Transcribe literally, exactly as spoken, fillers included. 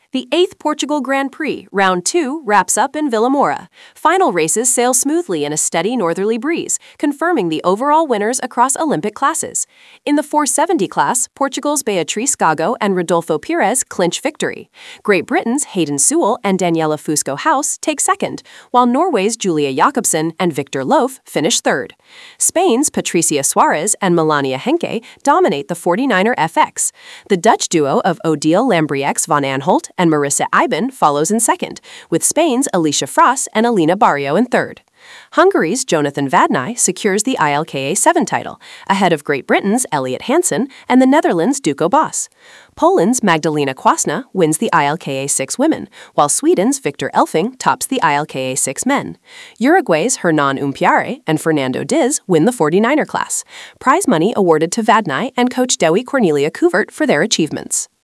The eighth Portugal Grand Prix, Round two, wraps up in Vilamora. Final races sail smoothly in a steady northerly breeze, confirming the overall winners across Olympic classes. In the four seventy class, Portugal's Beatriz Gago and Rodolfo Pires clinch victory. Great Britain's Hayden Sewell and Daniela Fusco House take second, while Norway's Julia Jakobsen and Victor Loaf finish third. Spain's Patricia Suarez and Melania Henke dominate the forty-niner F X. The Dutch duo of Odile Lambriex van Aanholt and Marissa Iben follows in second, with Spain's Alicia Fras and Alina Barrio in third. Hungary's Jonathan Vadnai secures the I L K A seven title, ahead of Great Britain's Elliot Hansen and the Netherlands' Duco Bos. Poland's Magdalena Kwasna wins the I L K A six women, while Sweden's Victor Elfing tops the I L K A six men. Uruguay's Hernan Umpiare and Fernando Diz win the forty-niner class. Prize money awarded to Vadnai and coach Dewi Cornelia Kuvert for their achievements.